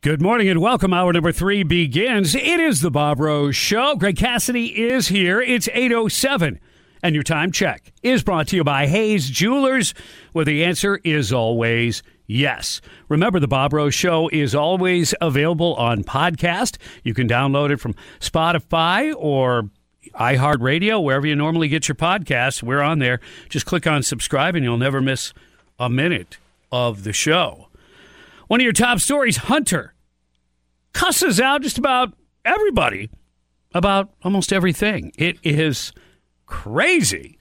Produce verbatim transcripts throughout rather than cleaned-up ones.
Good morning and welcome. Hour number three begins. It is the Bob Rose Show. Greg Cassidy is here. It's eight oh seven. And your time check is brought to you by Hayes Jewelers, where the answer is always yes. Remember, the Bob Rose Show is always available on podcast. You can download it from Spotify or iHeartRadio, wherever you normally get your podcasts. We're on there. Just click on subscribe and you'll never miss a minute of the show. One of your top stories, Hunter cusses out just about everybody about almost everything. It is crazy.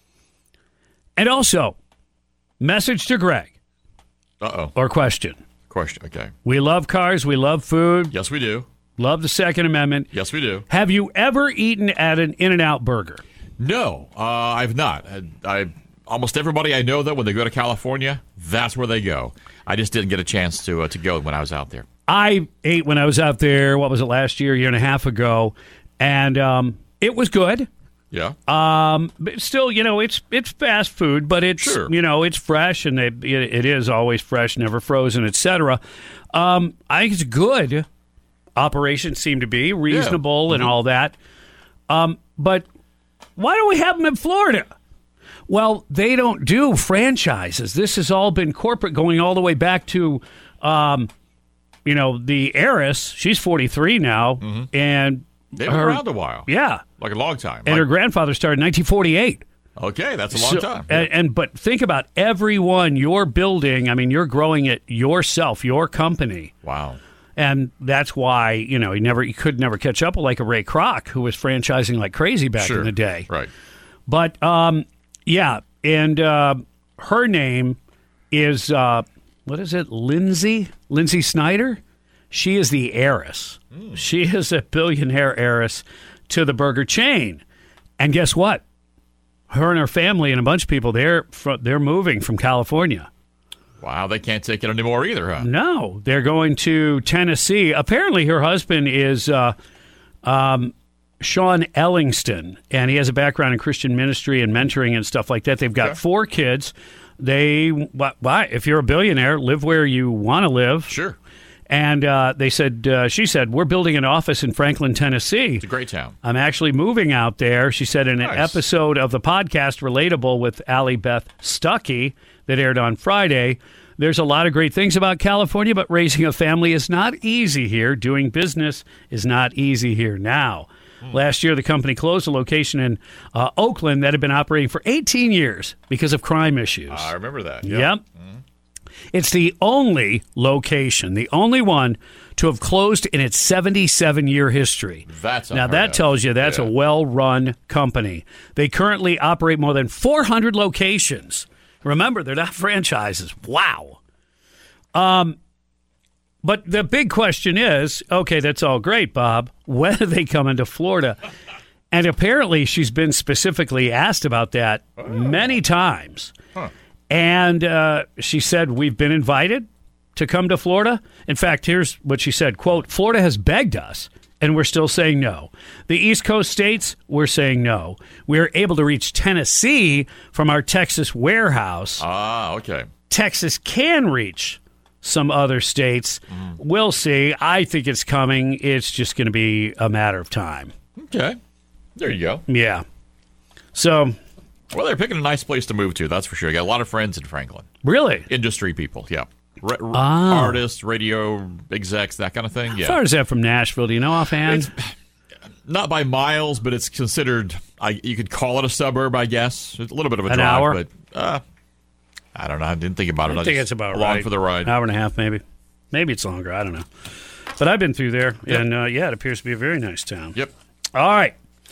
And also, message to Greg. Uh-oh. Or question. Question, okay. We love cars. We love food. Yes, we do. Love the Second Amendment. Yes, we do. Have you ever eaten at an In-N-Out Burger? No, uh, I've not. I, I almost everybody I know, though, when they go to California, that's where they go. I just didn't get a chance to uh, to go when I was out there. I ate when I was out there, what was it, last year, year and a half ago, and um, it was good. Yeah. Um, but still, you know, it's it's fast food, but it's, sure. you know, it's fresh, and it, it, it is always fresh, never frozen, et cetera. Um, I think it's good. Operations seem to be reasonable yeah. and mm-hmm. all that. Um, but why don't we have them in Florida? Well, they don't do franchises. This has all been corporate going all the way back to, um, you know, the heiress. She's forty-three now. Mm-hmm. And they've been around a while. Yeah. Like a long time. And like, her grandfather started in nineteen forty-eight. Okay, that's a long so, time. Yeah. And, and But think about everyone you're building. I mean, you're growing it yourself, your company. Wow. And that's why, you know, he never he could never catch up with like a Ray Kroc, who was franchising like crazy back sure. in the day. Right. But, um, yeah, and uh, her name is, uh, what is it, Lindsay? Lindsay Snyder? She is the heiress. Mm. She is a billionaire heiress to the burger chain. And guess what? Her and her family and a bunch of people, they're fr- they're moving from California. Wow, they can't take it anymore either, huh? No, they're going to Tennessee. Apparently her husband is uh, um, Sean Ellingston, and he has a background in Christian ministry and mentoring and stuff like that. They've got okay. four kids. They, why? If you're a billionaire, live where you want to live. Sure. And uh, they said, uh, she said, we're building an office in Franklin, Tennessee. It's a great town. I'm actually moving out there. She said in an nice. episode of the podcast Relatable with Allie Beth Stuckey that aired on Friday, there's a lot of great things about California, but raising a family is not easy here. Doing business is not easy here now. Mm. Last year, the company closed a location in uh, Oakland that had been operating for eighteen years because of crime issues. I remember that. Yep. yep. Mm. It's the only location, the only one to have closed in its seventy-seven-year history. That's now that of. tells you that's yeah. a well-run company. They currently operate more than four hundred locations. Remember, they're not franchises. Wow. Um, but the big question is, okay, that's all great, Bob. When are they coming to Florida? And apparently, she's been specifically asked about that oh. many times. Huh. And uh, she said, we've been invited to come to Florida. In fact, here's what she said, quote, Florida has begged us, and we're still saying no. The East Coast states, we're saying no. We're able to reach Tennessee from our Texas warehouse. Ah, okay. Texas can reach some other states. Mm. We'll see. I think it's coming. It's just going to be a matter of time. Okay. There you go. Yeah. So... Well, they're picking a nice place to move to, that's for sure. I got a lot of friends in Franklin. Really? Industry people, yeah. Ra- oh. Artists, radio execs, that kind of thing. How yeah. far is that from Nashville? Do you know offhand? It's not by miles, but it's considered, I, you could call it a suburb, I guess. It's a little bit of a An drive. hour? But, uh, I don't know. I didn't think about it. I I think just it's about along right. for the ride. An hour and a half, maybe. Maybe it's longer. I don't know. But I've been through there, yep. and, uh, yeah, it appears to be a very nice town. Yep. All right.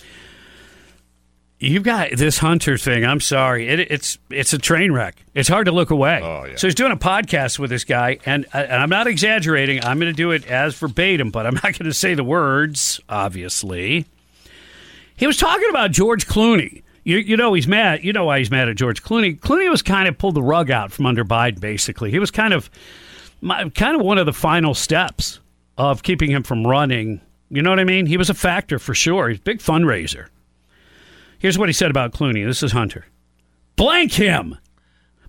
You've got this Hunter thing. I'm sorry. It, it's it's a train wreck. It's hard to look away. Oh, yeah. So he's doing a podcast with this guy, and, and I'm not exaggerating. I'm going to do it as verbatim, but I'm not going to say the words, obviously. He was talking about George Clooney. You, you know he's mad. You know why he's mad at George Clooney. Clooney was kind of pulled the rug out from under Biden, basically. He was kind of kind of one of the final steps of keeping him from running. You know what I mean? He was a factor for sure. He's a big fundraiser. Here's what he said about Clooney. This is Hunter. Blank him.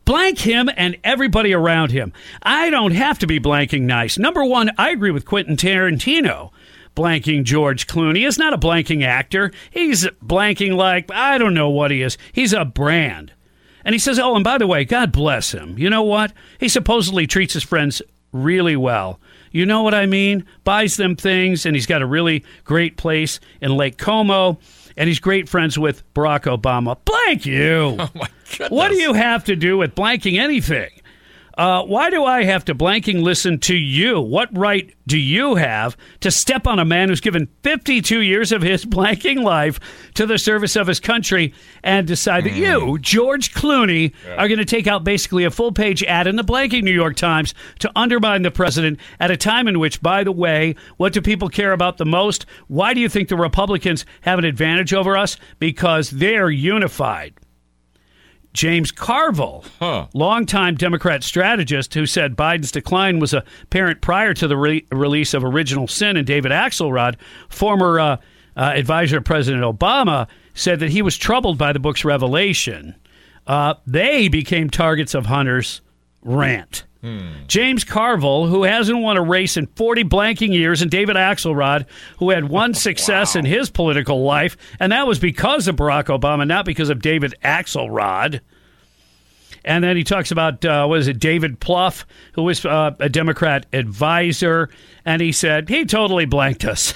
Blank him and everybody around him. I don't have to be blanking nice. Number one, I agree with Quentin Tarantino. Blanking George Clooney is not a blanking actor. He's blanking like, I don't know what he is. He's a brand. And he says, oh, and by the way, God bless him. You know what? He supposedly treats his friends really well. You know what I mean? Buys them things, and he's got a really great place in Lake Como, and he's great friends with Barack Obama. Blank you. Oh, my goodness. What do you have to do with blanking anything? Uh, why do I have to blanking listen to you? What right do you have to step on a man who's given fifty-two years of his blanking life to the service of his country and decide that you, George Clooney, yeah. are going to take out basically a full-page ad in the blanking New York Times to undermine the president at a time in which, by the way, what do people care about the most? Why do you think the Republicans have an advantage over us? Because they're unified. James Carville, huh. longtime Democrat strategist who said Biden's decline was apparent prior to the re- release of Original Sin, and David Axelrod, former uh, uh, advisor of President Obama, said that he was troubled by the book's revelation. Uh, they became targets of Hunter's rant. Hmm. James Carville, who hasn't won a race in forty blanking years, and David Axelrod, who had one success wow. in his political life, and that was because of Barack Obama, not because of David Axelrod. And then he talks about, uh, what is it, David Plouffe, who was uh, a Democrat advisor, and he said, he totally blanked us.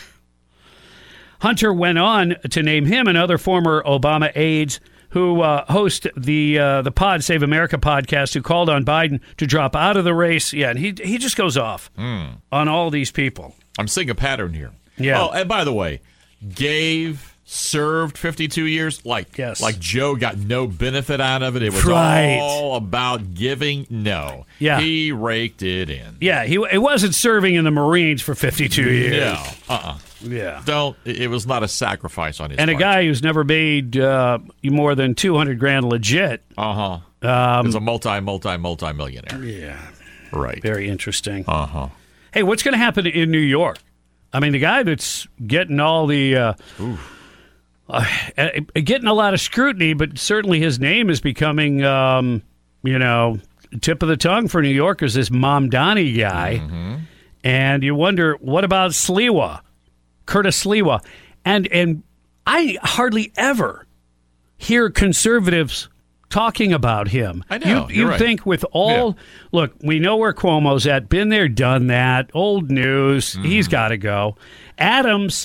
Hunter went on to name him and other former Obama aides who uh, host the uh, the Pod Save America podcast, who called on Biden to drop out of the race. Yeah, and he he just goes off mm. on all these people. I'm seeing a pattern here. Yeah. Oh, and by the way, gave, served fifty-two years. Like, yes. like Joe got no benefit out of it. It was right. all about giving. No. Yeah. He raked it in. Yeah, he it wasn't serving in the Marines for fifty-two years. No. Uh-uh. Yeah. Don't. It was not a sacrifice on his and part. And a guy who's never made uh, more than two hundred grand legit. Uh-huh. Um, is a multi, multi, multi-millionaire. Yeah. Right. Very interesting. Uh-huh. Hey, what's going to happen in New York? I mean, the guy that's getting all the... Uh, uh, getting a lot of scrutiny, but certainly his name is becoming, um, you know, tip of the tongue for New Yorkers, this Mamdani guy. Mm-hmm. And you wonder, what about Sliwa? Curtis Sliwa. And and I hardly ever hear conservatives talking about him. I know. You, you right. think with all... Yeah. Look, we know where Cuomo's at. Been there, done that. Old news. Mm-hmm. He's got to go. Adams,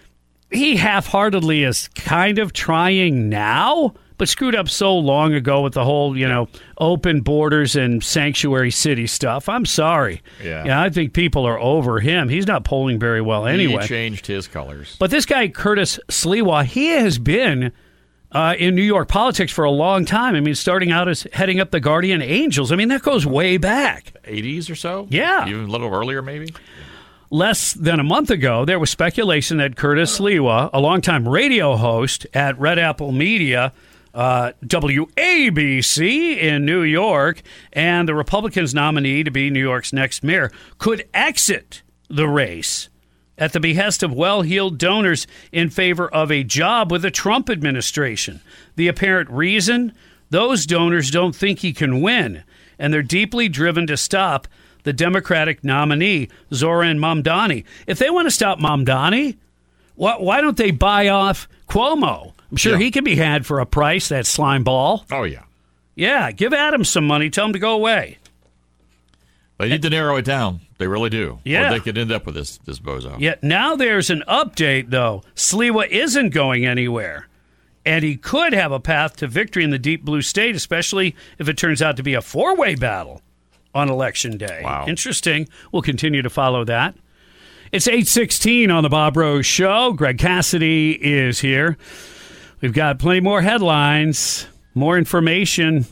he half-heartedly is kind of trying now, but screwed up so long ago with the whole, you know, open borders and sanctuary city stuff. I'm sorry. Yeah. yeah, I think people are over him. He's not polling very well anyway. He changed his colors. But this guy, Curtis Sliwa, he has been uh, in New York politics for a long time. I mean, starting out as heading up the Guardian Angels. I mean, that goes way back. eighties or so? Yeah. Even a little earlier, maybe? Less than a month ago, there was speculation that Curtis Sliwa, a longtime radio host at Red Apple Media, Uh, W A B C in New York, and the Republicans' nominee to be New York's next mayor, could exit the race at the behest of well-heeled donors in favor of a job with the Trump administration. The apparent reason? Those donors don't think he can win, and they're deeply driven to stop the Democratic nominee, Zoran Mamdani. If they want to stop Mamdani, why, why don't they buy off Cuomo? I'm sure yeah. he can be had for a price, that slime ball. Oh, yeah. Yeah, give Adams some money. Tell him to go away. They need to narrow it down. They really do. Yeah. Or they could end up with this, this bozo. Yeah, now there's an update, though. Sliwa isn't going anywhere. And he could have a path to victory in the deep blue state, especially if it turns out to be a four-way battle on Election Day. Wow. Interesting. We'll continue to follow that. It's eight sixteen on the Bob Rose Show. Greg Cassidy is here. We've got plenty more headlines, more information,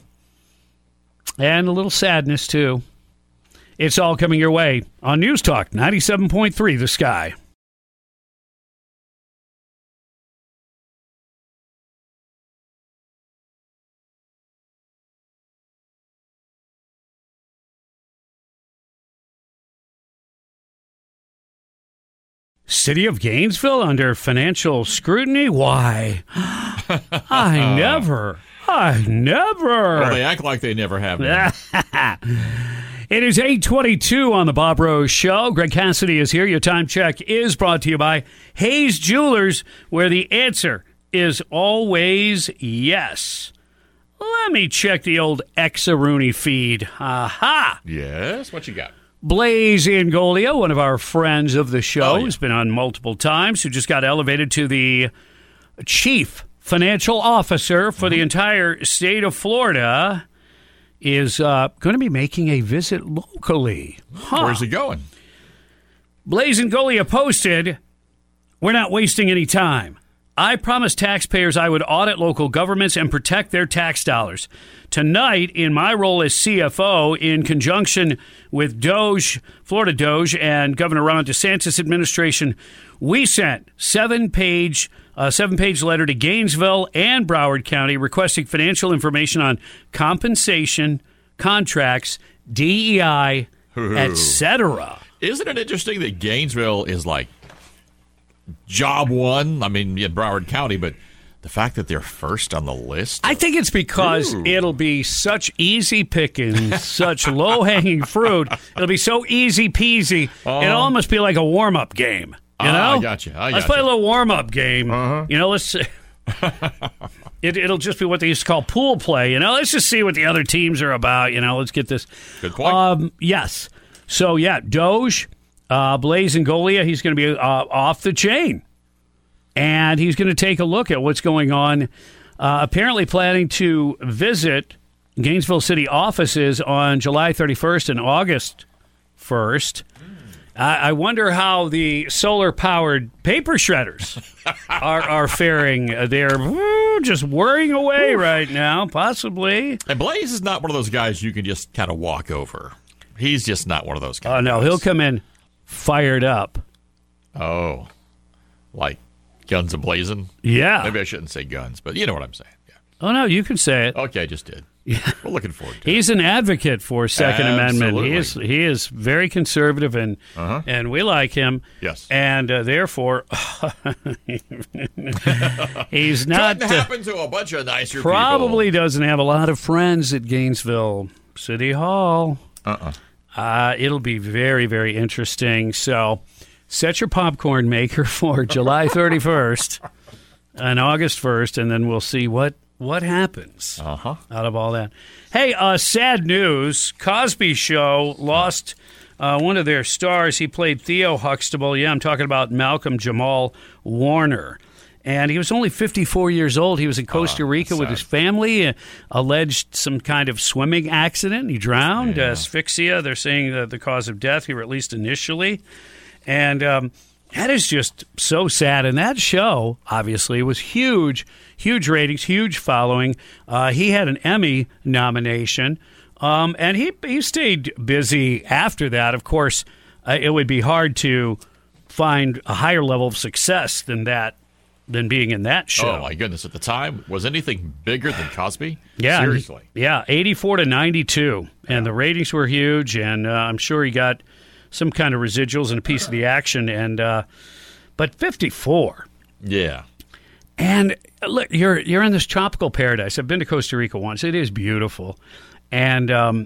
and a little sadness, too. It's all coming your way on News Talk ninety-seven point three The Sky. City of Gainesville under financial scrutiny? Why? I never, Ah, never. Well, they act like they never have been. It is eight twenty-two on the Bob Rose Show. Greg Cassidy is here. Your time check is brought to you by Hayes Jewelers, where the answer is always yes. Let me check the old Ex-A-Rooney feed. Aha! Yes? What you got? Blaze Ingoglia, one of our friends of the show, Oh, yeah. has been on multiple times, who just got elevated to the chief financial officer for mm-hmm. the entire state of Florida, is uh, going to be making a visit locally. Huh. Where's he going? Blaze Ingoglia posted, "We're not wasting any time. I promised taxpayers I would audit local governments and protect their tax dollars. Tonight, in my role as C F O, in conjunction with Doge, Florida Doge, and Governor Ron DeSantis administration, we sent seven-page a seven-page letter to Gainesville and Broward County requesting financial information on compensation, contracts, D E I, et cetera" Isn't it interesting that Gainesville is like job one? I mean, yeah, Broward County, but the fact that they're first on the list? I think it's because Ooh. it'll be such easy pickings, such low-hanging fruit. It'll be so easy peasy. Uh, it'll almost be like a warm-up game. You know? Uh, I got you. I got let's play you. a little warm-up game. Uh-huh. You know, let's. it, it'll just be what they used to call pool play. You know, let's just see what the other teams are about. You know, let's get this. Good point. Um, yes. So yeah, Doge, uh, Blaze Ingoglia, he's going to be uh, off the chain, and he's going to take a look at what's going on. Uh, apparently, planning to visit Gainesville City offices on July thirty-first and August first. I wonder how the solar-powered paper shredders are, are faring. They're woo, just whirring away right now, possibly. And Blaze is not one of those guys you can just kind of walk over. He's just not one of those guys. Oh, no, he'll come in fired up. Oh, like guns a-blazing? Yeah. Maybe I shouldn't say guns, but you know what I'm saying. Yeah. Oh, no, you can say it. Okay, I just did. Yeah. We're looking forward to He's it. an advocate for Second Absolutely. Amendment. He is he is very conservative, and uh-huh. and we like him. Yes. And uh, therefore, he's not... Couldn't happen to a bunch of nicer probably people. doesn't have a lot of friends at Gainesville City Hall. Uh-uh. Uh, it'll be very, very interesting. So set your popcorn maker for July thirty-first and August first, and then we'll see what, what happens uh-huh. out of all that. Hey, uh, sad news. Cosby Show lost uh, one of their stars. He played Theo Huxtable. Yeah, I'm talking about Malcolm Jamal Warner. And he was only fifty-four years old. He was in Costa Oh, Rica with sad. his family, uh, alleged some kind of swimming accident. He drowned, Yeah. uh, asphyxia. They're saying the, the cause of death here, at least initially. And um, that is just so sad. And that show, obviously, was huge, huge ratings, huge following. Uh, he had an Emmy nomination, um, and he, he stayed busy after that. Of course, uh, it would be hard to find a higher level of success than that. Than being in that show. Oh, my goodness. At the time, was anything bigger than Cosby? Yeah. Seriously. Yeah, eighty-four to ninety-two. And yeah. the ratings were huge, and uh, I'm sure he got some kind of residuals and a piece of the action. And uh, But fifty-four. Yeah. And look, you're you're in this tropical paradise. I've been to Costa Rica once. It is beautiful. And, um,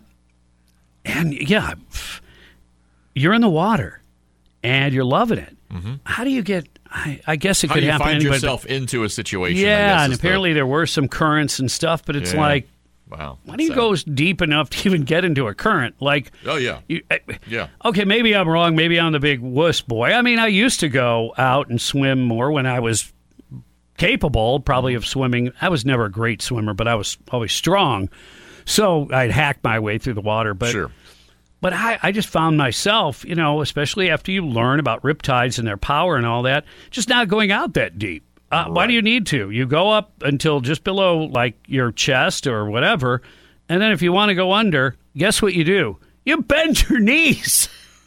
and yeah, you're in the water, and you're loving it. Mm-hmm. How do you get... I, I guess it How could do you happen. find anybody, yourself into a situation? Yeah, I guess, and apparently the... there were some currents and stuff, but it's yeah. like, wow, why do you sad. go deep enough to even get into a current? Like, oh yeah, you, I, yeah. Okay, maybe I'm wrong. Maybe I'm the big wuss boy. I mean, I used to go out and swim more when I was capable, probably of swimming. I was never a great swimmer, but I was always strong, so I'd hack my way through the water. But sure. But I, I just found myself, you know, especially after you learn about riptides and their power and all that, just not going out that deep. Uh, right. Why do you need to? You go up until just below, like, your chest or whatever, and then if you want to go under, guess what you do? You bend your knees.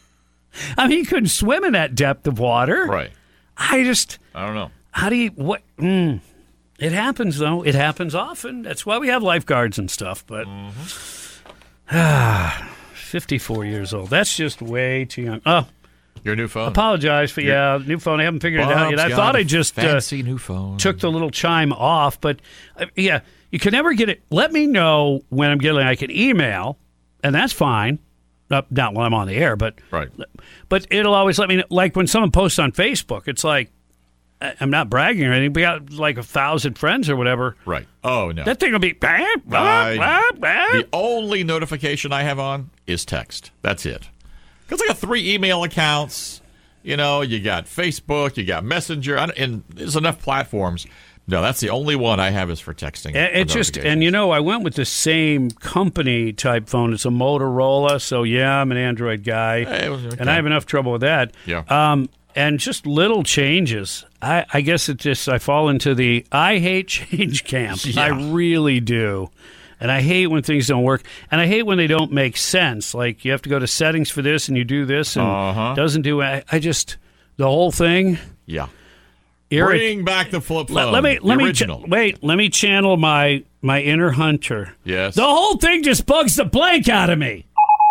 I mean, you couldn't swim in that depth of water. Right. I just... I don't know. How do you... What? Mm, it happens, though. It happens often. That's why we have lifeguards and stuff, but... Mm-hmm. fifty-four years old. That's just way too young. Oh, Your new phone. Apologize for, yeah, new phone. I haven't figured Bob's it out yet. I got thought a I just fancy uh, new phone. took the little chime off, but uh, yeah, you can never get it. Let me know when I'm getting like an email, and that's fine. Uh, not while I'm on the air, but right. But it'll always let me know. Like when someone posts on Facebook, it's like, I'm not bragging or anything. We got like a thousand friends or whatever. Right. Oh, no. That thing will be. Bah, bah, I- bah, bah. The only notification I have on is text. That's it. Because I got three email accounts. You know, you got Facebook, you got Messenger, I don't- and there's enough platforms. No, that's the only one I have is for texting. And It for just, and notifications. you know, I went with the same company type phone. It's a Motorola, so yeah, I'm an Android guy, Hey, okay. and I have enough trouble with that. Yeah. Um, and just little changes. I, I guess it just I fall into the I hate change camp. Yeah. I really do, and I hate when things don't work, and I hate when they don't make sense. Like you have to go to settings for this, and you do this, and Uh-huh. doesn't do. I, I just the whole thing. Yeah. irrit- Bring back the flip phone. Let, let me the let me original. ch- wait. Let me channel my my inner hunter. Yes. The whole thing just bugs the blank out of me.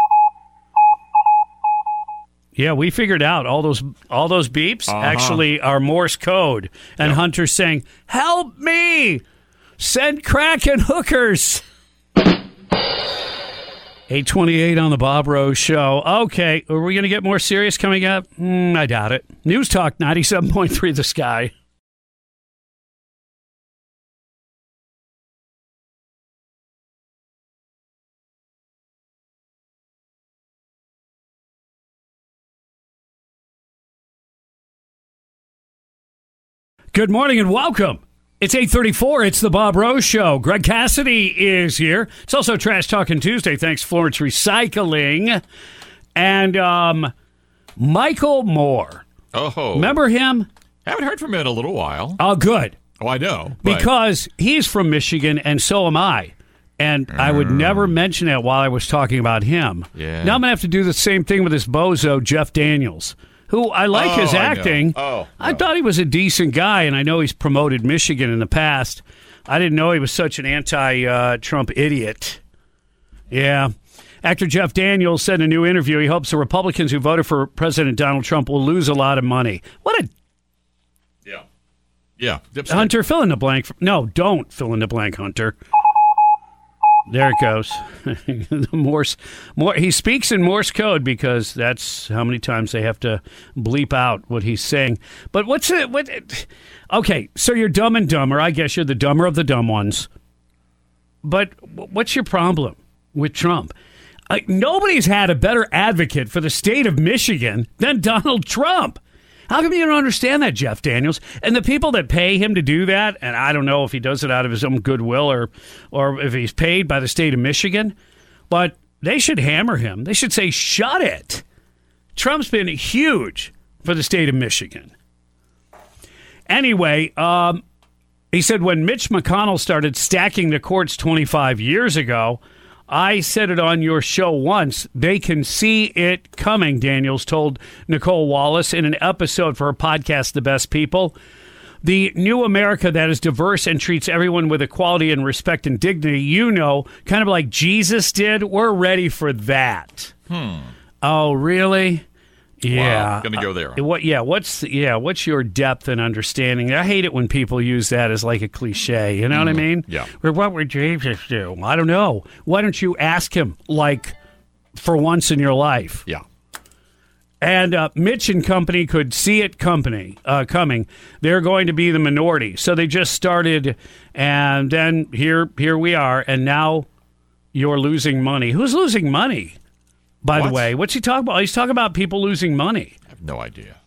Yeah, we figured out all those all those beeps Uh-huh. actually are Morse code, and Hunter's saying, "Help me! Send crack and hookers." eight twenty-eight on the Bob Rose Show. Okay, are we going to get more serious coming up? Mm, I doubt it. News Talk ninety-seven point three The Sky. Good morning and welcome. It's eight thirty-four. It's the Bob Rose Show. Greg Cassidy is here. It's also Trash Talking Tuesday. Thanks, Florence Recycling. And um, Michael Moore. Oh. Remember him? Haven't heard from him in a little while. Oh, good. Oh, I know. but- Because he's from Michigan and so am I. And I would never mention that while I was talking about him. Yeah. Now I'm going to have to do the same thing with this bozo, Jeff Daniels, who I like Oh, his I know. acting. Oh, I no. thought he was a decent guy, and I know he's promoted Michigan in the past. I didn't know he was such an anti-Trump idiot. Yeah. Actor Jeff Daniels said in a new interview he hopes the Republicans who voted for President Donald Trump will lose a lot of money. What a Yeah. Yeah. Dipstick. Hunter, fill in the blank. No, don't fill in the blank, Hunter. There it goes. the Morse, more, he speaks in Morse code because that's how many times they have to bleep out what he's saying. But what's it? What? Okay, so you're dumb and dumber. I guess you're the dumber of the dumb ones. But what's your problem with Trump? Uh, nobody's had a better advocate for the state of Michigan than Donald Trump. How come you don't understand that, Jeff Daniels? And the people that pay him to do that, and I don't know if he does it out of his own goodwill or, or if he's paid by the state of Michigan, but they should hammer him. They should say, shut it. Trump's been huge for the state of Michigan. Anyway, um, he said when Mitch McConnell started stacking the courts twenty-five years ago, I said it on your show once. They can see it coming, Daniels told Nicole Wallace in an episode for her podcast, The Best People. The new America that is diverse and treats everyone with equality and respect and dignity, you know, kind of like Jesus did. We're ready for that. Hmm. Oh, really? Yeah. Wow. Gonna go there. Uh, what? Yeah. What's yeah? What's your depth and understanding? I hate it when people use that as like a cliche. You know what I mean? yeah. Or what would Jesus do? I don't know. Why don't you ask him like for once in your life? Yeah. And uh, Mitch and company could see it company uh, coming. They're going to be the minority, so they just started, and then here here we are, and now you're losing money. Who's losing money? By What? the way, what's he talking about? He's talking about people losing money. I have no idea.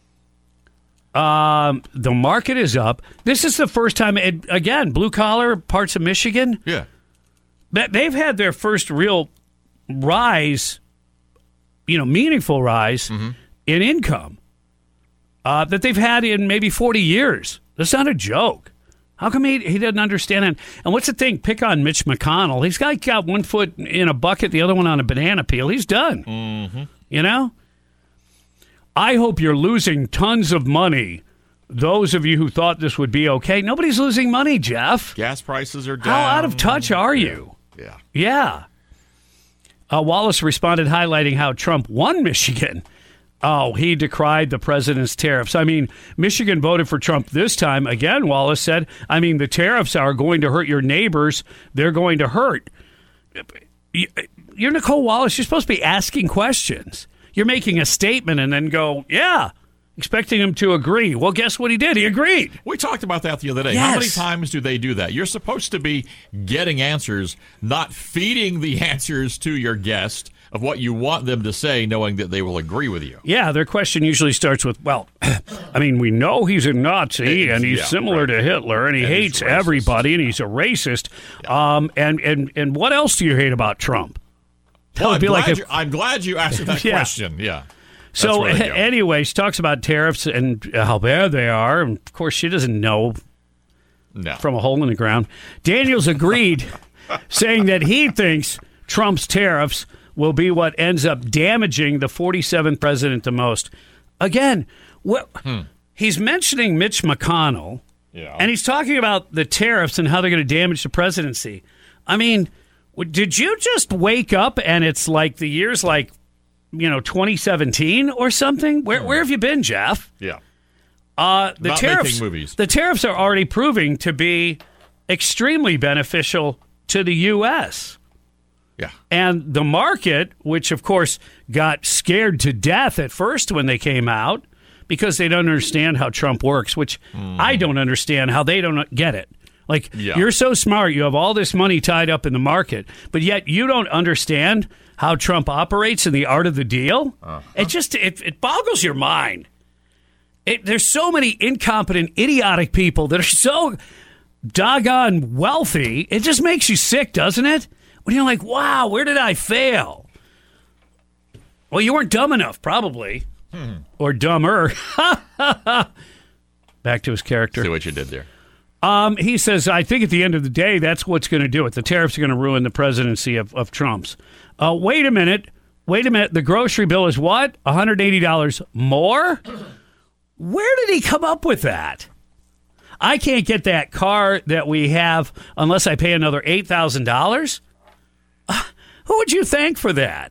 Um, the market is up. This is the first time, it, again, blue collar parts of Michigan, Yeah. that they've had their first real rise, you know, meaningful rise Mm-hmm. in income uh, that they've had in maybe forty years. That's not a joke. How come he, he doesn't understand it? And what's the thing? Pick on Mitch McConnell. He's got, got one foot in a bucket, the other one on a banana peel. He's done. Mm-hmm. You know? I hope you're losing tons of money. Those of you who thought this would be okay. Nobody's losing money, Jeff. Gas prices are down. How out of touch are you? Yeah. Yeah. Uh, Wallace responded highlighting how Trump won Michigan. Oh, he decried the president's tariffs. I mean, Michigan voted for Trump this time. Again, Wallace said, I mean, the tariffs are going to hurt your neighbors. They're going to hurt. You're Nicole Wallace. You're supposed to be asking questions. You're making a statement and then go, yeah, expecting him to agree. Well, guess what he did? He agreed. We talked about that the other day. Yes. How many times do they do that? You're supposed to be getting answers, not feeding the answers to your guest of what you want them to say, knowing that they will agree with you. Yeah, their question usually starts with, well, I mean, we know he's a Nazi and he's yeah, similar right. to Hitler and he and hates he's everybody and he's a racist. Yeah. Um, and, and, and what else do you hate about Trump? That well, would I'm, be glad like you, a, I'm glad you asked that yeah. question. Yeah. That's so really anyway, she talks about tariffs and how bad they are. And of course, she doesn't know no. from a hole in the ground. Daniels agreed, saying that he thinks Trump's tariffs will be what ends up damaging the forty-seventh president the most. Again, what, hmm. he's mentioning Mitch McConnell, yeah. and he's talking about the tariffs and how they're going to damage the presidency. I mean, did you just wake up and it's like the year's like, you know, twenty seventeen or something? Where, hmm. where have you been, Jeff? Yeah. Uh, the Not tariffs, making movies. The tariffs are already proving to be extremely beneficial to the U S Yeah. And the market, which, of course, got scared to death at first when they came out because they don't understand how Trump works, which mm. I don't understand how they don't get it. Like, yeah. you're so smart. You have all this money tied up in the market, but yet you don't understand how Trump operates and the art of the deal. Uh-huh. It just it, it boggles your mind. It, there's so many incompetent, idiotic people that are so doggone wealthy. It just makes you sick, doesn't it? When you're like, wow, where did I fail? Well, you weren't dumb enough, probably. Hmm. Or dumber. Back to his character. See what you did there. Um, he says, I think at the end of the day, that's what's going to do it. The tariffs are going to ruin the presidency of, of Trump's. Uh, wait a minute. Wait a minute. The grocery bill is what? one hundred eighty dollars more? Where did he come up with that? I can't get that car that we have unless I pay another eight thousand dollars? Uh, who would you thank for that?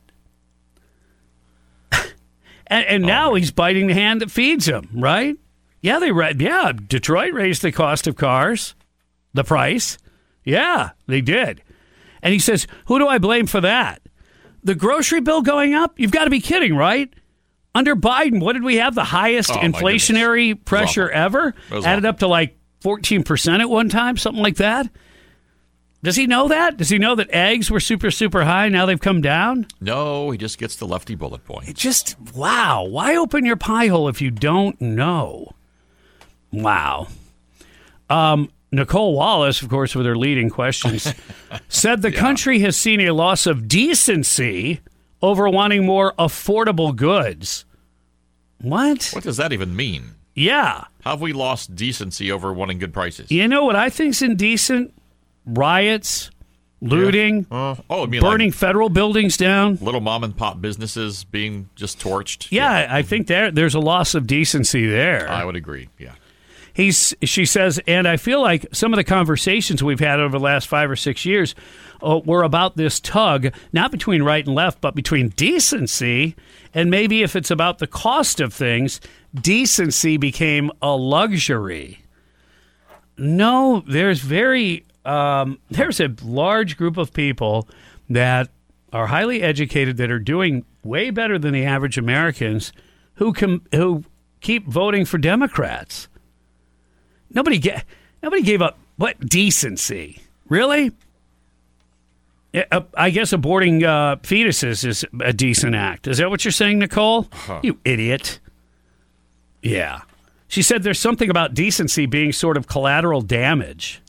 and and oh, now man. He's biting the hand that feeds him, right? Yeah, they ra- yeah, Detroit raised the cost of cars, the price. Yeah, they did. And he says, who do I blame for that? The grocery bill going up? You've got to be kidding, right? Under Biden, what did we have? The highest oh, inflationary pressure ever? Added up to like fourteen percent at one time, something like that. Does he know that? Does he know that eggs were super, super high? Now they've come down? No, he just gets the lefty bullet point. It just, wow. Why open your pie hole if you don't know? Wow. Um, Nicole Wallace, of course, with her leading questions, said the yeah. country has seen a loss of decency over wanting more affordable goods. What? What does that even mean? Yeah. How have we lost decency over wanting good prices? You know what I think's indecent? Riots, looting, yeah. uh, oh, I mean burning like federal buildings down. Little mom and pop businesses being just torched. Yeah, yeah. I think there there's a loss of decency there. I would agree, yeah. He's, she says, and I feel like some of the conversations we've had over the last five or six years uh, were about this tug, not between right and left, but between decency, and maybe if it's about the cost of things, decency became a luxury. No, there's very, um, there's a large group of people that are highly educated that are doing way better than the average Americans who com- who keep voting for Democrats. Nobody ga- nobody gave up what decency, really? Uh, I guess aborting uh, fetuses is a decent act. Is that what you're saying, Nicole? Huh. You idiot. Yeah. She said there's something about decency being sort of collateral damage.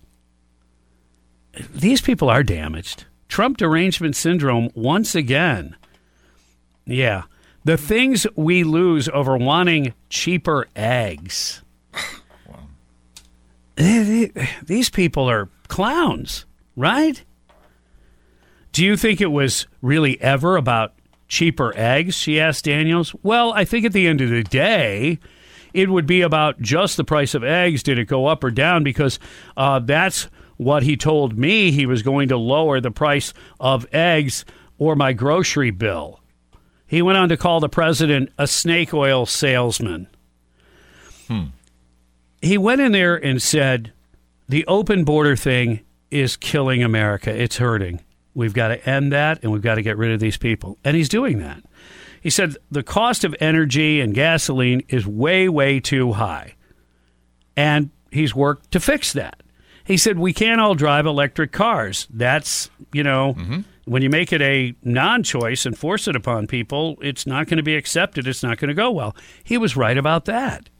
These people are damaged. Trump derangement syndrome once again. Yeah. The things we lose over wanting cheaper eggs. Wow. These people are clowns, right? Do you think it was really ever about cheaper eggs, she asked Daniels. Well, I think at the end of the day, it would be about just the price of eggs. Did it go up or down? Because uh, that's what he told me. He was going to lower the price of eggs or my grocery bill. He went on to call the president a snake oil salesman. Hmm. He went in there and said, the open border thing is killing America. It's hurting. We've got to end that, and we've got to get rid of these people. And he's doing that. He said the cost of energy and gasoline is way, way too high. And he's worked to fix that. He said we can't all drive electric cars. That's, you know, mm-hmm. when you make it a non-choice and force it upon people, it's not going to be accepted. It's not going to go well. He was right about that.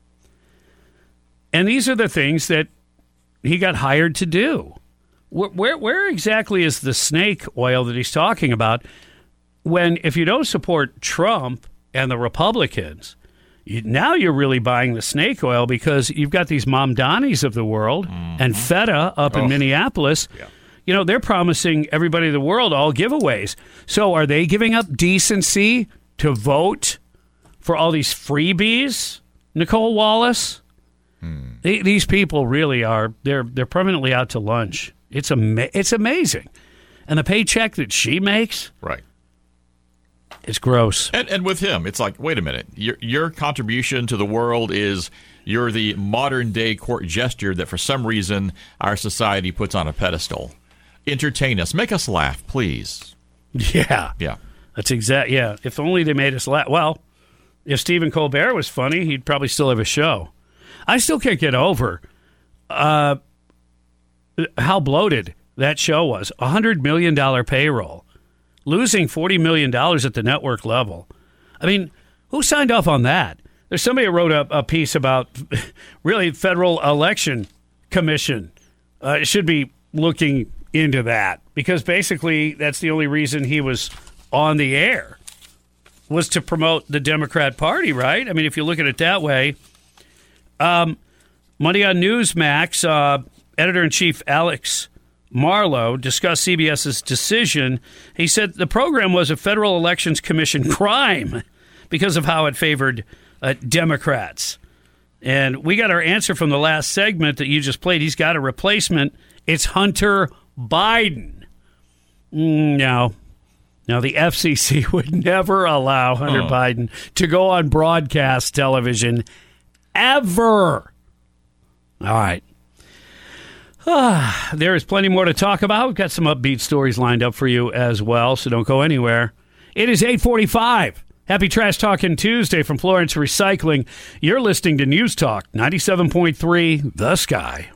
And these are the things that he got hired to do. Where, where, where exactly is the snake oil that he's talking about when, if you don't support Trump and the Republicans, you, now you're really buying the snake oil because you've got these Mamdanis of the world mm-hmm. and Feta up oh. in Minneapolis. Yeah. You know, they're promising everybody in the world all giveaways. So are they giving up decency to vote for all these freebies, Nicole Wallace? Hmm. They, these people really are, they're they're permanently out to lunch. It's ama- it's amazing. And the paycheck that she makes, right? It's gross. And and with him, it's like, wait a minute. Your your contribution to the world is you're the modern day court jester that for some reason our society puts on a pedestal. Entertain us. Make us laugh, please. Yeah. Yeah. That's exact. Yeah. If only they made us laugh. Well, if Stephen Colbert was funny, he'd probably still have a show. I still can't get over uh, how bloated that show was. A one hundred million dollars payroll. Losing forty million dollars at the network level. I mean, who signed off on that? There's somebody who wrote a, a piece about really Federal Election Commission uh, should be looking into that because basically that's the only reason he was on the air was to promote the Democrat Party, right? I mean, if you look at it that way. Um, Monday on Newsmax, uh, editor-in-chief Alex Marlow discussed CBS's decision. He said the program was a Federal Elections Commission crime because of how it favored uh, Democrats. And we got our answer from the last segment that you just played. He's got a replacement. It's Hunter Biden. Mm, no. Now, the F C C would never allow Hunter huh. Biden to go on broadcast television ever. All right. Ah, there is plenty more to talk about. We've got some upbeat stories lined up for you as well, so don't go anywhere. It is eight forty-five. Happy Trash Talking Tuesday from Florence Recycling. You're listening to News Talk ninety-seven point three, The Sky.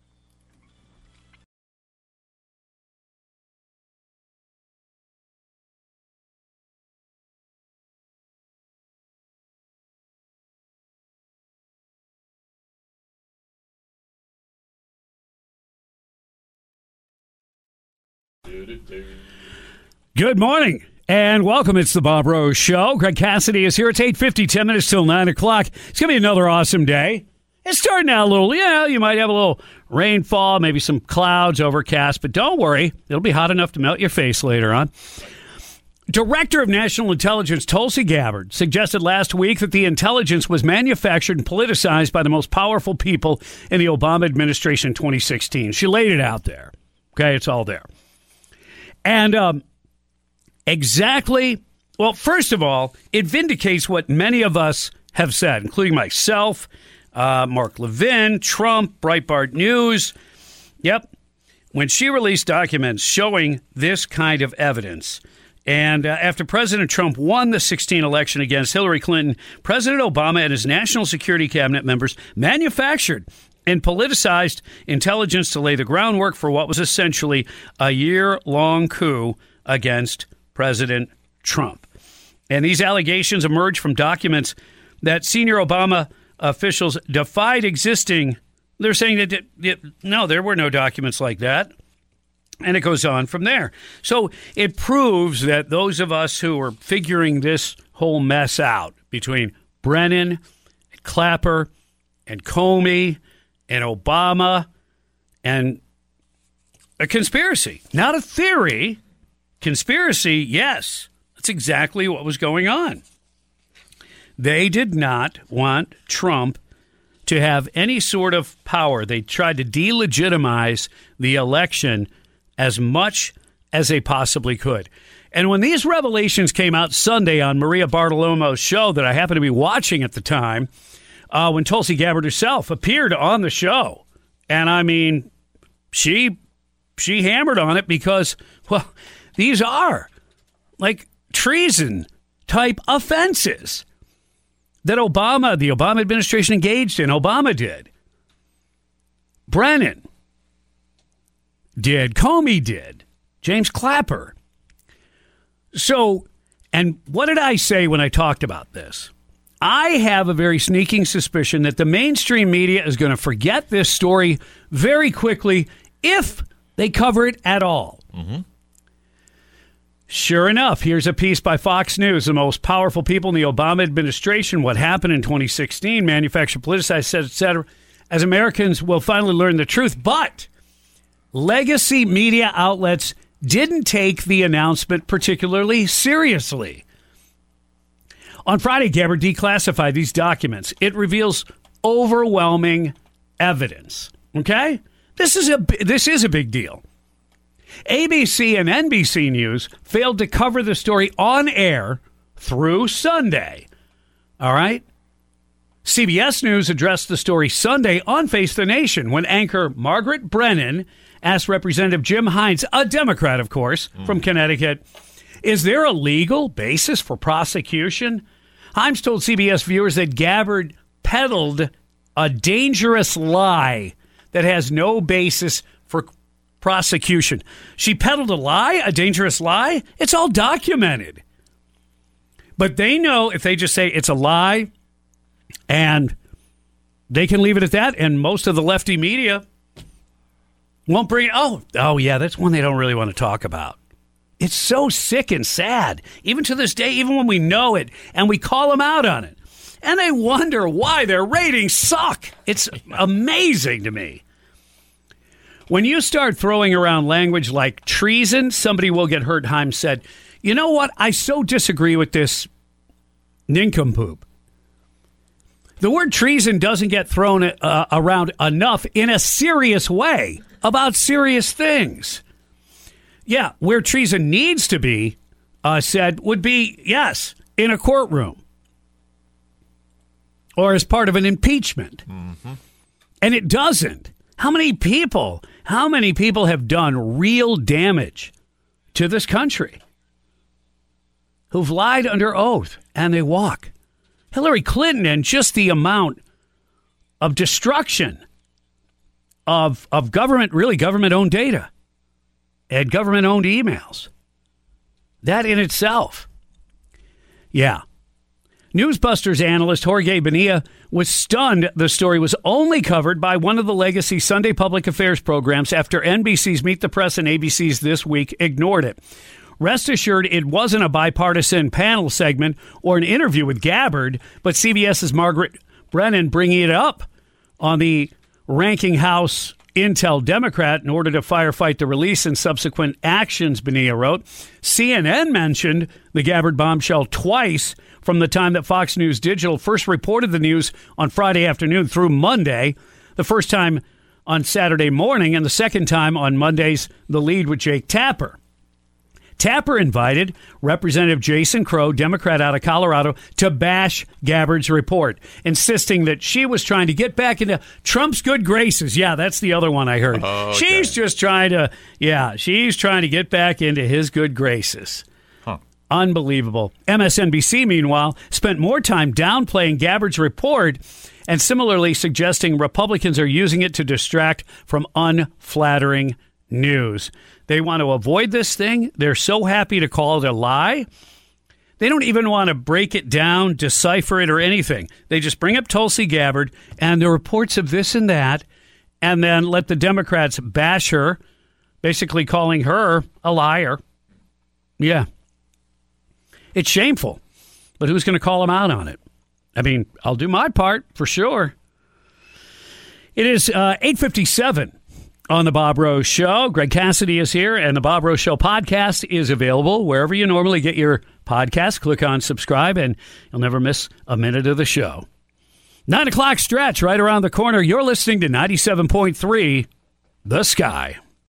Good morning and welcome. It's the Bob Rose Show. Greg Cassidy is here. It's eight fifty, ten minutes till nine o'clock. It's going to be another awesome day. It's starting out a little, yeah, you might have a little rainfall, maybe some clouds, overcast, but don't worry. It'll be hot enough to melt your face later on. Director of National Intelligence Tulsi Gabbard suggested last week that the intelligence was manufactured and politicized by the most powerful people in the Obama administration in twenty sixteen. She laid it out there. Okay, it's all there. And um, exactly, well, first of all, it vindicates what many of us have said, including myself, uh, Mark Levin, Trump, Breitbart News. Yep. When she released documents showing this kind of evidence, and uh, after President Trump won the sixteen election against Hillary Clinton, President Obama and his national security cabinet members manufactured and politicized intelligence to lay the groundwork for what was essentially a year-long coup against President Trump. And these allegations emerged from documents that senior Obama officials defied existing. They're saying that, that no, there were no documents like that. And it goes on from there. So it proves that those of us who are figuring this whole mess out between Brennan, and Clapper, and Comey, and Obama, and a conspiracy, not a theory. Conspiracy, yes. That's exactly what was going on. They did not want Trump to have any sort of power. They tried to delegitimize the election as much as they possibly could. And when these revelations came out Sunday on Maria Bartiromo's show that I happened to be watching at the time, uh, when Tulsi Gabbard herself appeared on the show, and I mean, she she hammered on it because, well, these are like treason type offenses that Obama, the Obama administration engaged in. Obama did. Brennan did. Comey did. James Clapper. So, and what did I say when I talked about this? I have a very sneaking suspicion that the mainstream media is going to forget this story very quickly if they cover it at all. Mm-hmm. Sure enough, here's a piece by Fox News. The most powerful people in the Obama administration, what happened in twenty sixteen, manufactured, politicized, et cetera, as Americans will finally learn the truth. But legacy media outlets didn't take the announcement particularly seriously. On Friday, Gabbard declassified these documents. It reveals overwhelming evidence. Okay? This is a this is a big deal. A B C and N B C News failed to cover the story on air through Sunday. All right? C B S News addressed the story Sunday on Face the Nation when anchor Margaret Brennan asked Representative Jim Hines, a Democrat, of course, mm. from Connecticut, is there a legal basis for prosecution? Hines told C B S viewers that Gabbard peddled a dangerous lie that has no basis for prosecution. She peddled a lie, a dangerous lie? It's all documented. But they know if they just say it's a lie and they can leave it at that, and most of the lefty media won't bring it. Oh, oh yeah, that's one they don't really want to talk about. It's so sick and sad, even to this day, even when we know it, and we call them out on it. And they wonder why their ratings suck. It's amazing to me. When you start throwing around language like treason, somebody will get hurt, Himes said. You know what? I so disagree with this nincompoop. The word treason doesn't get thrown uh, around enough in a serious way about serious things. Yeah, where treason needs to be uh, said would be, yes, in a courtroom or as part of an impeachment. Mm-hmm. And it doesn't. How many people, how many people have done real damage to this country who've lied under oath and they walk? Hillary Clinton, and just the amount of destruction of of government, really government-owned data and government-owned emails. That in itself. Yeah. Newsbusters analyst Jorge Bonilla was stunned the story was only covered by one of the legacy Sunday public affairs programs after N B C's Meet the Press and A B C's This Week ignored it. Rest assured, it wasn't a bipartisan panel segment or an interview with Gabbard, but CBS's Margaret Brennan bringing it up on the ranking House Intel Democrat in order to firefight the release and subsequent actions, Bonilla wrote. C N N mentioned the Gabbard bombshell twice from the time that Fox News Digital first reported the news on Friday afternoon through Monday, the first time on Saturday morning, and the second time on Monday's The Lead with Jake Tapper. Tapper invited Representative Jason Crow, Democrat out of Colorado, to bash Gabbard's report, insisting that she was trying to get back into Trump's good graces. Yeah, that's the other one I heard. Oh, okay. She's just trying to, yeah, she's trying to get back into his good graces. Huh. Unbelievable. M S N B C, meanwhile, spent more time downplaying Gabbard's report and similarly suggesting Republicans are using it to distract from unflattering news. They want to avoid this thing. They're so happy to call it a lie. They don't even want to break it down, decipher it, or anything. They just bring up Tulsi Gabbard and the reports of this and that, and then let the Democrats bash her, basically calling her a liar. Yeah. It's shameful. But who's going to call them out on it? I mean, I'll do my part for sure. It is uh, eight fifty-seven. On the Bob Rose Show. Greg Cassidy is here, and the Bob Rose Show podcast is available wherever you normally get your podcast. Click on subscribe, and you'll never miss a minute of the show. Nine o'clock stretch right around the corner. You're listening to ninety-seven point three The Sky.